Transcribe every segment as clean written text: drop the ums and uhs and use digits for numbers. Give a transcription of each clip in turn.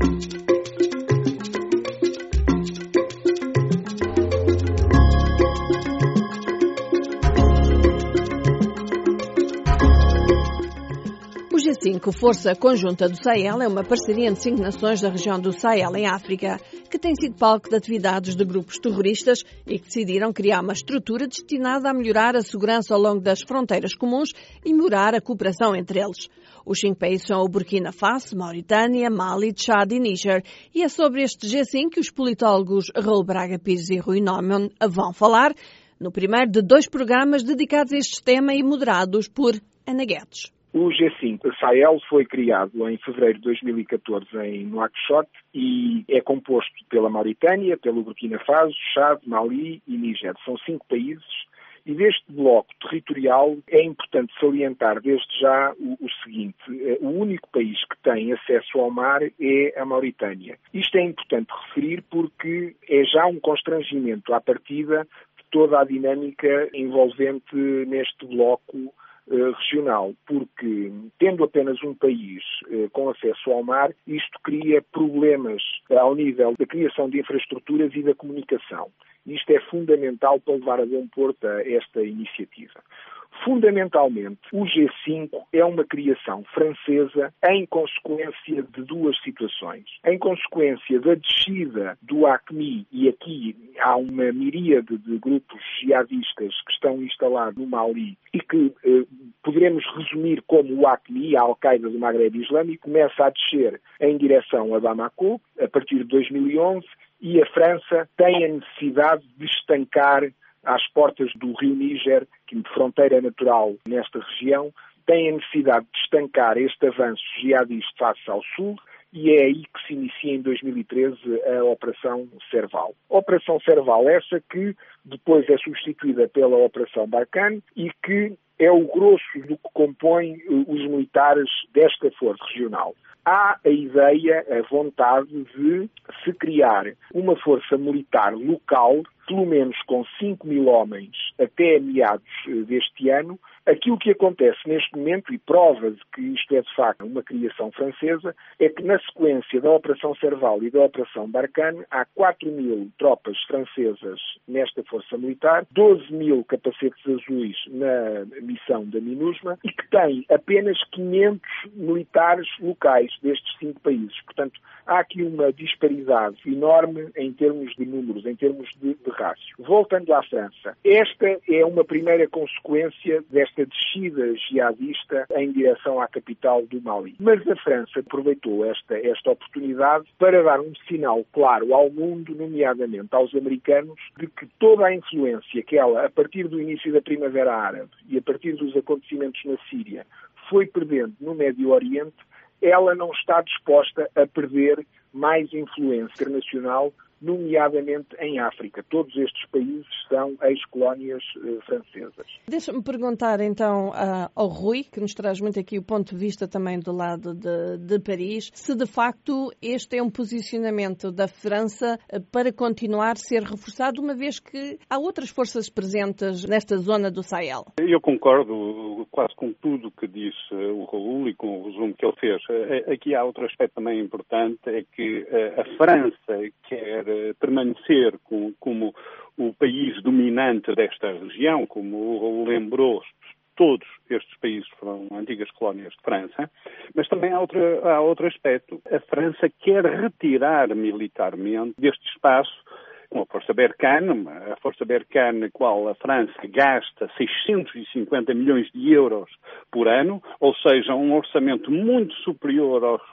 O G5, Força Conjunta do Sahel, é uma parceria entre 5 nações da região do Sahel, em África, que tem sido palco de atividades de grupos terroristas e que decidiram criar uma estrutura destinada a melhorar a segurança ao longo das fronteiras comuns e melhorar a cooperação entre eles. Os 5 países são o Burkina Faso, Mauritânia, Mali, Tchad e Níger. E é sobre este G5 que os politólogos Raul Braga Pires e Rui Neumann vão falar no primeiro de 2 programas dedicados a este tema e moderados por Ana Guedes. O G5 Sahel foi criado em fevereiro de 2014 em Nouakchott e é composto pela Mauritânia, pelo Burkina Faso, Tchad, Mali e Níger. São 5 países e deste bloco territorial é importante salientar desde já o seguinte: o único país que tem acesso ao mar é a Mauritânia. Isto é importante referir porque é já um constrangimento à partida de toda a dinâmica envolvente neste bloco regional, porque tendo apenas um país com acesso ao mar, isto cria problemas ao nível da criação de infraestruturas e da comunicação. Isto é fundamental para levar a bom porto a esta iniciativa. Fundamentalmente, o G5 é uma criação francesa em consequência de 2 situações. Em consequência da descida do AQMI, e aqui há uma miríade de grupos jihadistas que estão instalados no Mali e que poderemos resumir como o AQMI, a Al-Qaeda do Maghreb Islâmico, começa a descer em direção a Bamako a partir de 2011 e a França tem a necessidade de estancar às portas do rio Níger, que é fronteira natural nesta região, tem a necessidade de estancar este avanço jihadista face ao sul e é aí que se inicia em 2013 a Operação Serval. Operação Serval essa que depois é substituída pela Operação Barkhane e que é o grosso do que compõe os militares desta força regional. Há a ideia, a vontade de se criar uma força militar local, pelo menos com 5.000 homens até meados deste ano. Aquilo que acontece neste momento, e prova de que isto é de facto uma criação francesa, é que na sequência da Operação Serval e da Operação Barkhane há 4.000 tropas francesas nesta força militar, 12.000 capacetes azuis na missão da MINUSMA e que tem apenas 500 militares locais destes 5 países. Portanto, há aqui uma disparidade enorme em termos de números, em termos de rácio. Voltando à França, esta é uma primeira consequência desta descida jihadista em direção à capital do Mali. Mas a França aproveitou esta oportunidade para dar um sinal claro ao mundo, nomeadamente aos americanos, de que toda a influência que ela, a partir do início da Primavera Árabe e a partir dos acontecimentos na Síria, foi perdendo no Médio Oriente, ela não está disposta a perder mais influência internacional, nomeadamente em África. Todos estes países são ex-colónias francesas. Deixa-me perguntar então ao Rui, que nos traz muito aqui o ponto de vista também do lado de Paris, se de facto este é um posicionamento da França para continuar a ser reforçado, uma vez que há outras forças presentes nesta zona do Sahel. Eu concordo quase com tudo o que disse o Raul e com o resumo que ele fez. Aqui há outro aspecto também importante, é que a França quer permanecer como o país dominante desta região, como o Raul lembrou, todos estes países foram antigas colónias de França, mas também há outro aspecto. A França quer retirar militarmente deste espaço com a Força Barkhane, qual a França gasta 650 milhões de euros por ano, ou seja, um orçamento muito superior aos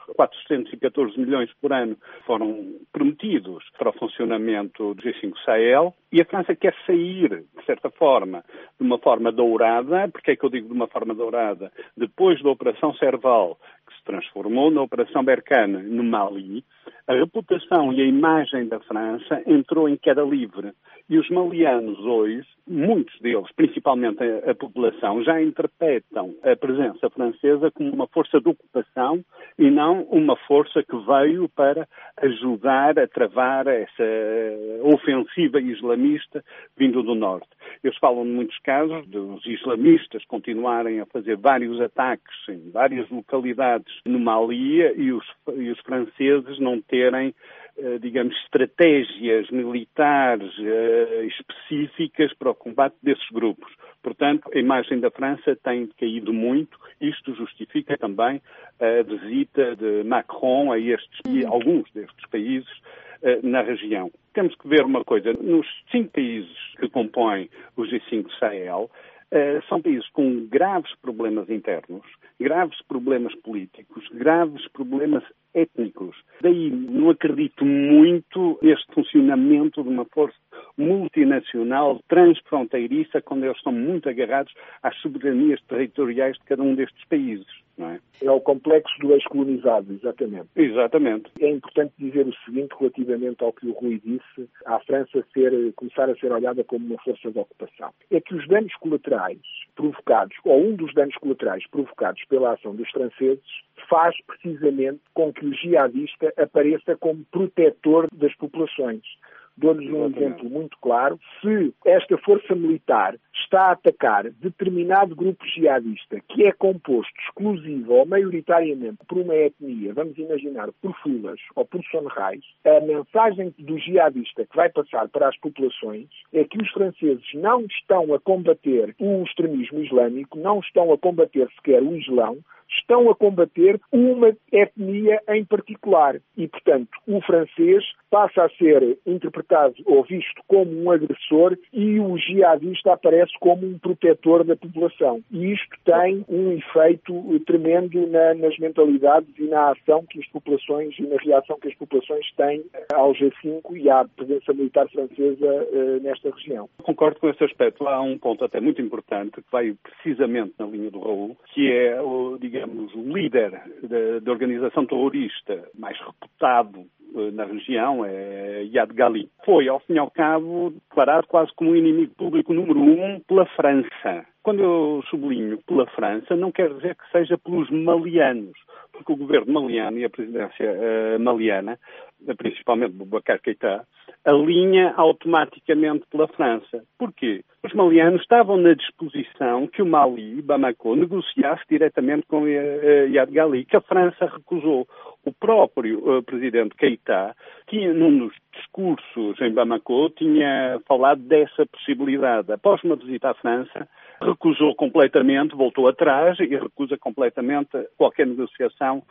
414 milhões por ano que foram prometidos para o funcionamento do G5 Sahel, e a França quer sair, de certa forma, de uma forma dourada. Porque é que eu digo de uma forma dourada? Depois da Operação Serval, que se transformou na Operação Barkhane no Mali, a reputação e a imagem da França entrou em queda livre. E os malianos hoje, muitos deles, principalmente a população, já interpretam a presença francesa como uma força de ocupação e não uma força que veio para ajudar a travar essa ofensiva islamista vindo do norte. Eles falam, em muitos casos, dos islamistas continuarem a fazer vários ataques em várias localidades no Mali e os franceses não terem, digamos, estratégias militares específicas para o combate desses grupos. Portanto, a imagem da França tem caído muito. Isto justifica também a visita de Macron a alguns destes países na região. Temos que ver uma coisa. Nos 5 países que compõem o G5 Sahel, são países com graves problemas internos, graves problemas políticos, graves problemas étnicos. Daí não acredito muito neste funcionamento de uma força multinacional, transfronteiriça, quando eles estão muito agarrados às soberanias territoriais de cada um destes países, não é? É o complexo do ex-colonizado, exatamente. Exatamente. É importante dizer o seguinte relativamente ao que o Rui disse, à França começar a ser olhada como uma força de ocupação. É que os danos colaterais provocados, ou um dos danos colaterais provocados pela ação dos franceses, faz precisamente com que o jihadista apareça como protetor das populações. Dou-lhes um exemplo muito claro. Se esta força militar está a atacar determinado grupo jihadista que é composto exclusivo ou maioritariamente por uma etnia, vamos imaginar, por fulas ou por sonrais, a mensagem do jihadista que vai passar para as populações é que os franceses não estão a combater o extremismo islâmico, não estão a combater sequer o Islão, estão a combater uma etnia em particular. E, portanto, o francês passa a ser interpretado ou visto como um agressor e o jihadista aparece como um protetor da população. E isto tem um efeito tremendo nas mentalidades e na ação que as populações e na reação que as populações têm ao G5 e à presença militar francesa nesta região. Concordo com esse aspecto. Há um ponto até muito importante que vai precisamente na linha do Raul, que é o líder da organização terrorista mais reputado na região, é Iyad Ghali. Foi, ao fim e ao cabo, declarado quase como o inimigo público número 1 pela França. Quando eu sublinho pela França, não quer dizer que seja pelos malianos, porque o governo maliano e a presidência maliana, principalmente Boubacar Keïta, alinha automaticamente pela França. Porquê? Os malianos estavam na disposição que o Mali, Bamako, negociasse diretamente com Iyad Ghali, que a França recusou. O próprio presidente Keïta tinha, num dos discursos em Bamako, tinha falado dessa possibilidade. Após uma visita à França, recusou completamente, voltou atrás e recusa completamente qualquer negociação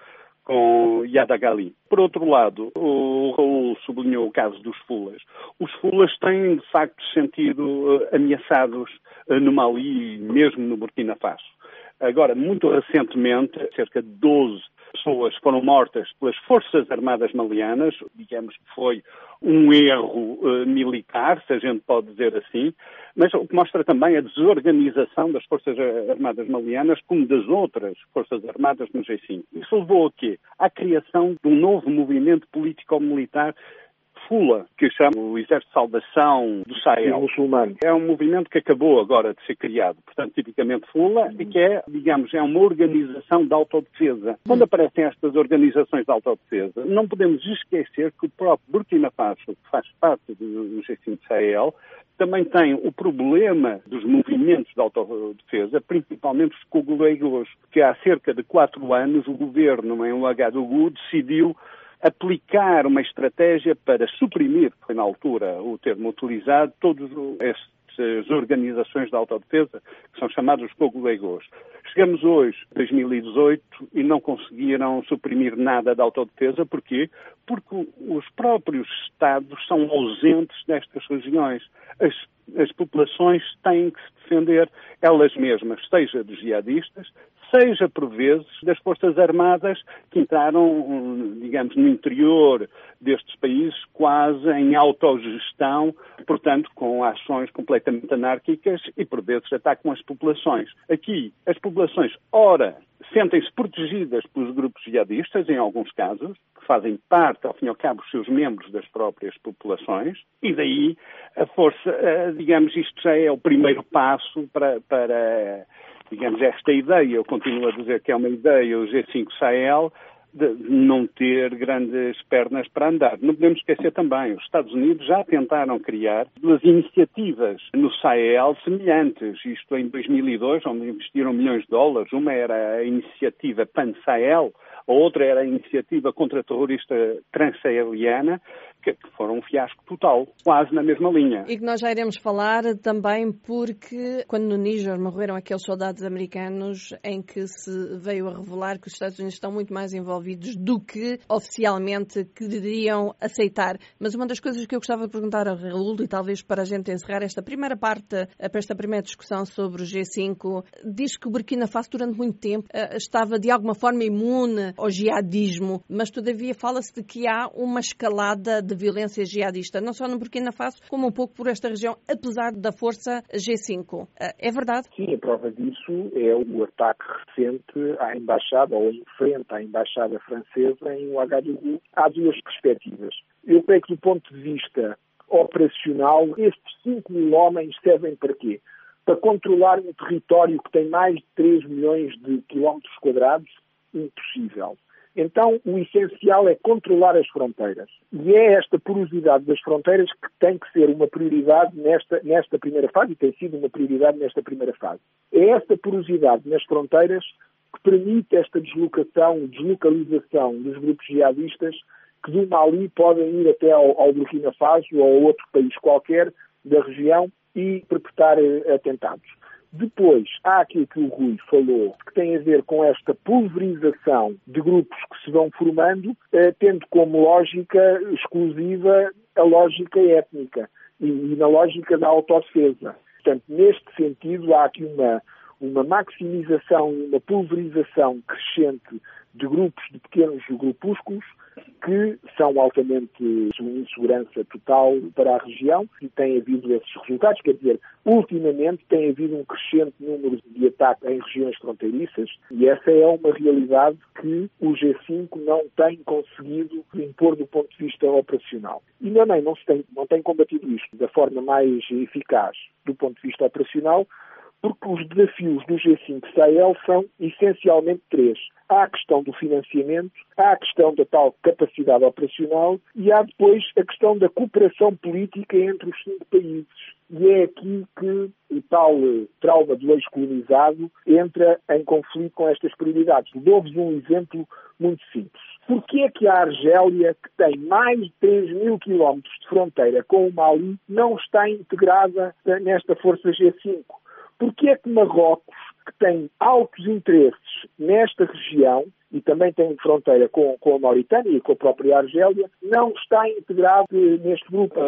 com Iyad Ghali. Por outro lado, o Raul sublinhou o caso dos fulas. Os fulas têm, de facto, sentido ameaçados no Mali e mesmo no Burkina Faso. Agora, muito recentemente, cerca de 12 pessoas foram mortas pelas Forças Armadas Malianas. Digamos que foi um erro militar, se a gente pode dizer assim, mas o que mostra também a desorganização das Forças Armadas Malianas como das outras Forças Armadas no G5. Isso levou a quê? À criação de um novo movimento político-militar, FULA, que chama o Exército de Salvação do Sahel. É um movimento que acabou agora de ser criado, portanto, tipicamente FULA, e que é, digamos, é uma organização de autodefesa. Quando aparecem estas organizações de autodefesa, não podemos esquecer que o próprio Burkina Faso, que faz parte do G5 Sahel, também tem o problema dos movimentos de autodefesa, principalmente os congolês, que há cerca de 4 anos o governo em Ouagadougou decidiu aplicar uma estratégia para suprimir, foi na altura o termo utilizado, todas estas organizações de autodefesa que são chamados congolês. Chegamos hoje, 2018, e não conseguiram suprimir nada da autodefesa. Porquê? Porque os próprios Estados são ausentes nestas regiões. As populações têm que se defender elas mesmas, seja dos jihadistas, seja por vezes das forças armadas que entraram, digamos, no interior destes países quase em autogestão, portanto com ações completamente anárquicas e por vezes atacam as populações. Aqui as populações, ora, sentem-se protegidas pelos grupos jihadistas, em alguns casos, que fazem parte, ao fim e ao cabo, os seus membros das próprias populações, e daí a força, digamos, isto já é o primeiro passo para digamos, esta ideia, eu continuo a dizer que é uma ideia, o G5 Sahel, de não ter grandes pernas para andar. Não podemos esquecer também, os Estados Unidos já tentaram criar duas iniciativas no Sahel semelhantes. Isto em 2002, onde investiram milhões de dólares. Uma era a iniciativa Pan-Sahel, a outra era a iniciativa contra-terrorista transsaheliana, que foram um fiasco total, quase na mesma linha. E que nós já iremos falar também porque, quando no Níger morreram aqueles soldados americanos, em que se veio a revelar que os Estados Unidos estão muito mais envolvidos do que oficialmente queriam aceitar. Mas uma das coisas que eu gostava de perguntar ao Raul, e talvez para a gente encerrar esta primeira parte, para esta primeira discussão sobre o G5, diz que o Burkina Faso durante muito tempo estava de alguma forma imune ao jihadismo, mas todavia fala-se de que há uma escalada de violência jihadista, não só no Burkina Faso, como um pouco por esta região, apesar da força G5. É verdade? Sim, a prova disso é o ataque recente à embaixada, ou em frente à embaixada francesa em Ouagadougou. Há duas perspectivas. Eu creio que do ponto de vista operacional, estes 5 mil homens servem para quê? Para controlar um território que tem mais de 3 milhões de quilómetros quadrados? Impossível. Então, o essencial é controlar as fronteiras. E é esta porosidade das fronteiras que tem que ser uma prioridade nesta primeira fase, e tem sido uma prioridade nesta primeira fase. É esta porosidade nas fronteiras que permite esta deslocalização dos grupos jihadistas que do Mali podem ir até ao Burkina Faso ou a outro país qualquer da região e perpetrar atentados. Depois, há aquilo que o Rui falou, que tem a ver com esta pulverização de grupos que se vão formando, tendo como lógica exclusiva a lógica étnica e na lógica da autodefesa. Portanto, neste sentido, há aqui uma maximização, uma pulverização crescente de grupos, de pequenos grupúsculos, que são altamente insegurança total para a região e tem havido esses resultados. Quer dizer, ultimamente tem havido um crescente número de ataques em regiões fronteiriças e essa é uma realidade que o G5 não tem conseguido impor do ponto de vista operacional. E também não tem combatido isto da forma mais eficaz do ponto de vista operacional, porque os desafios do G5 Sahel são essencialmente 3. Há a questão do financiamento, há a questão da tal capacidade operacional e há depois a questão da cooperação política entre os 5 países. E é aqui que o tal trauma do ex-colonizado entra em conflito com estas prioridades. Dou-vos um exemplo muito simples. Porquê é que a Argélia, que tem mais de 3 mil quilómetros de fronteira com o Mali, não está integrada nesta força G5? Porquê é que Marrocos, que tem altos interesses nesta região e também tem fronteira com a Mauritânia e com a própria Argélia, não está integrado neste grupo?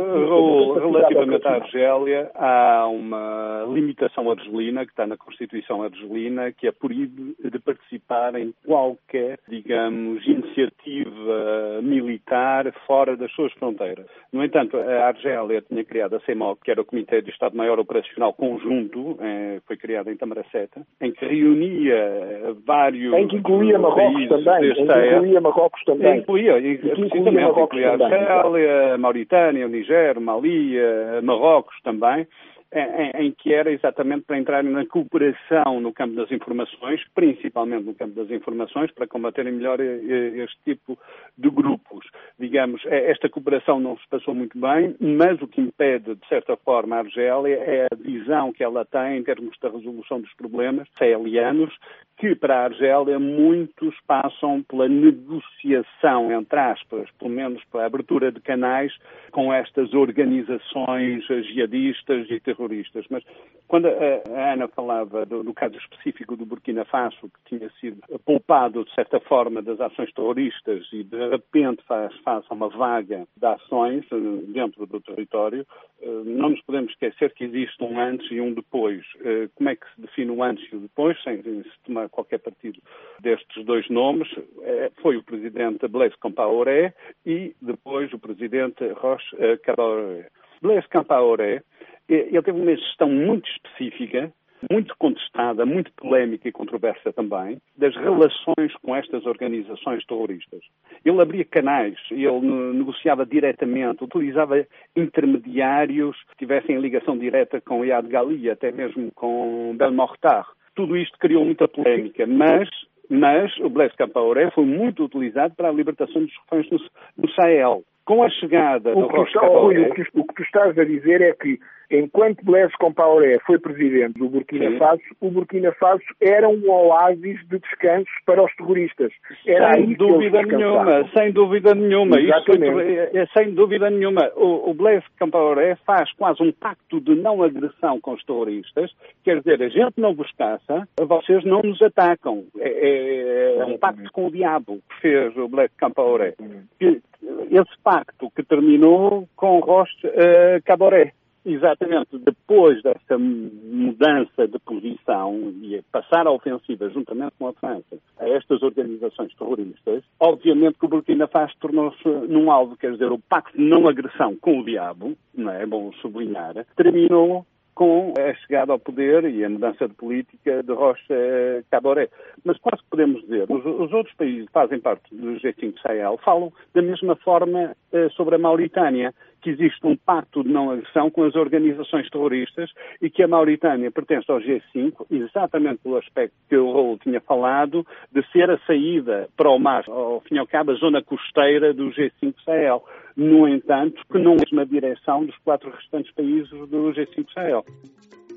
Relativamente à Argélia, há uma limitação argelina, que está na Constituição argelina, que a proíbe de participar em qualquer, digamos, iniciativa militar fora das suas fronteiras. No entanto, a Argélia tinha criado a CEMOC, que era o Comitê de Estado-Maior Operacional Conjunto, foi criado em Tamaraceta, em que reunia vários... Em que incluía Marrocos também. Incluía a Argélia, a Mauritânia, o Níger, o Mali, Marrocos também, em que era exatamente para entrar na cooperação no campo das informações, principalmente no campo das informações, para combaterem melhor este tipo de grupos. Digamos, esta cooperação não se passou muito bem, mas o que impede, de certa forma, a Argélia é a visão que ela tem em termos da resolução dos problemas sahelianos, que para a Argélia muitos passam pela negociação, entre aspas, pelo menos pela abertura de canais com estas organizações jihadistas e terroristas. Mas Quando a Ana falava do caso específico do Burkina Faso, que tinha sido poupado, de certa forma, das ações terroristas e, de repente, faz face a uma vaga de ações dentro do território, não nos podemos esquecer que existe um antes e um depois. Como é que se define o antes e o depois, sem se tomar qualquer partido destes dois nomes? Foi o presidente Blaise Compaoré e depois o presidente Roch Kaboré. Blaise Compaoré, ele teve uma gestão muito específica, muito contestada, muito polémica e controversa também, das relações com estas organizações terroristas. Ele abria canais, ele negociava diretamente, utilizava intermediários que tivessem ligação direta com Iyad Ghali, até mesmo com Belmokhtar. Tudo isto criou muita polémica, mas o Blaise Compaoré foi muito utilizado para a libertação dos reféns no Sahel. Com a chegada do Roch Kaboré... O que tu estás a dizer é que, enquanto Blaise Compaoré foi presidente do Burkina Faso, o Burkina Faso era um oásis de descanso para os terroristas. Sem dúvida nenhuma. Exatamente. Sem dúvida nenhuma. O Blaise Compaoré faz quase um pacto de não agressão com os terroristas. Quer dizer, a gente não vos caça, vocês não nos atacam. É um pacto com o diabo que fez o Blaise Compaoré. Esse pacto que terminou com Roch Kaboré. Exatamente, depois dessa mudança de posição e passar a ofensiva juntamente com a França a estas organizações terroristas, obviamente que o Burkina Faso tornou-se num alvo, quer dizer, o pacto de não agressão com o diabo, não é bom sublinhar, terminou com a chegada ao poder e a mudança de política de Roch Kaboré. Mas quase que podemos dizer, os outros países que fazem parte do G5 Sahel falam da mesma forma sobre a Mauritânia, que existe um pacto de não agressão com as organizações terroristas e que a Mauritânia pertence ao G5 exatamente pelo aspecto que o Raul tinha falado, de ser a saída para o mar, ao fim e ao cabo, a zona costeira do G5 Sahel. No entanto, que não é na direção dos 4 restantes países do G5 Sahel.